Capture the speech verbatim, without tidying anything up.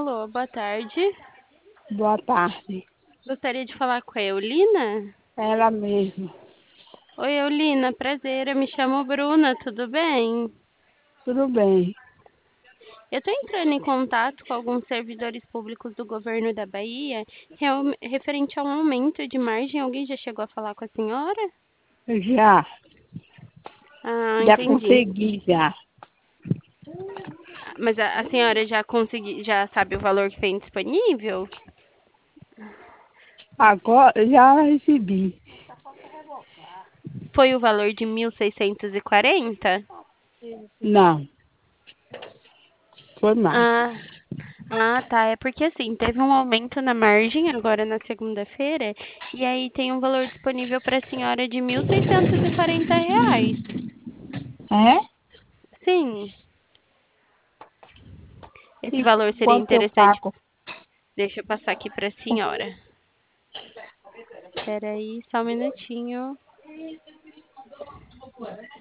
Alô, boa tarde. Boa tarde. Gostaria de falar com a Eulina? Ela mesmo. Oi, Eulina, prazer. Eu me chamo Bruna, tudo bem? Tudo bem. Eu estou entrando em contato com alguns servidores públicos do governo da Bahia, real- referente a um aumento de margem. Alguém já chegou a falar com a senhora? Já, Ah, já entendi. consegui já. Mas a, a senhora já consegui, já sabe o valor que tem disponível? Agora já recebi. Foi o valor de mil seiscentos e quarenta? Não, foi mais. Ah, ah, tá. É porque assim, teve um aumento na margem agora na segunda-feira, e aí tem um valor disponível para a senhora de mil seiscentos e quarenta reais. É? Sim, esse E valor seria quanto eu interessante. pago? Deixa eu passar aqui para a senhora. Espera aí, só um minutinho.